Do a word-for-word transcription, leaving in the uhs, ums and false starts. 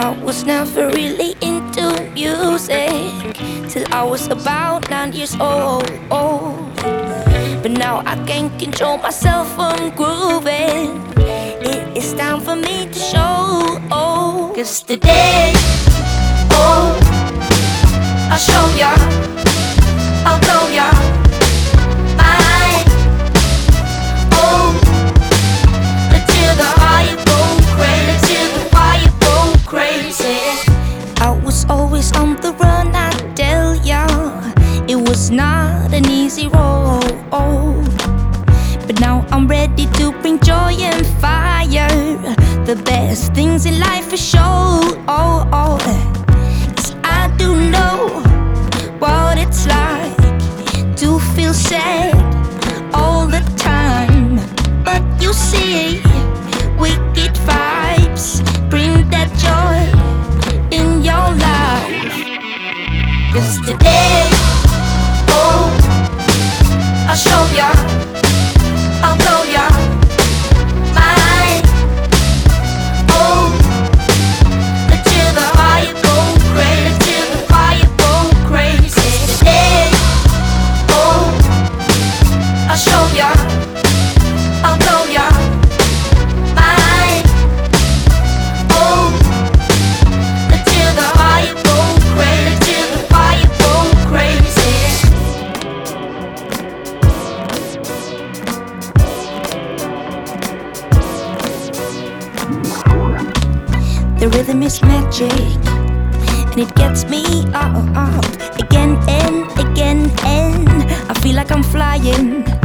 I was never really into music till I was about nine years old. But now I can't control myself from grooving. It is time for me to show. Cause today, oh, I'll show ya, I'll blow ya mind. Oh, until the fire go crazy, till the fire go crazy. I was always on the run, I tell ya. It was not an easy road, but now I'm ready to bring joy and fire. The best things in life for sure. Oh, oh. Cause I do know what it's like to feel sad all the time. But you see, wicked vibes bring that joy in your life. Cause today, oh, I'll show ya, I'll blow ya mind. Oh, until the fire go crazy, till the fire go crazy. Today, oh, I'll show ya, I'll blow ya mind. Oh, until the fire go crazy, till the fire go crazy. The rhythm is magic, and it gets me up, up again and again, and I feel like I'm flying.